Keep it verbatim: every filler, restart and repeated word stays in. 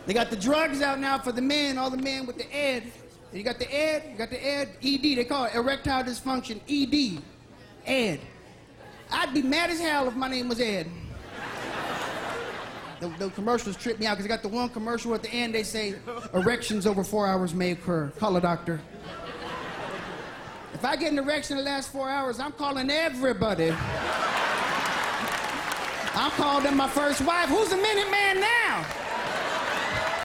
They got the drugs out now for the men, all the men with the ed. You got the ed, you got the ed, E D, they call it erectile dysfunction, E D, ed. I'd be mad as hell if my name was Ed. The, the commercials trip me out because they got the one commercial at the end, they say, erections over four hours may occur. Call a doctor. If I get an erection in the last four hours, I'm calling everybody. I'll call them my first wife. Who's the Minute Man now?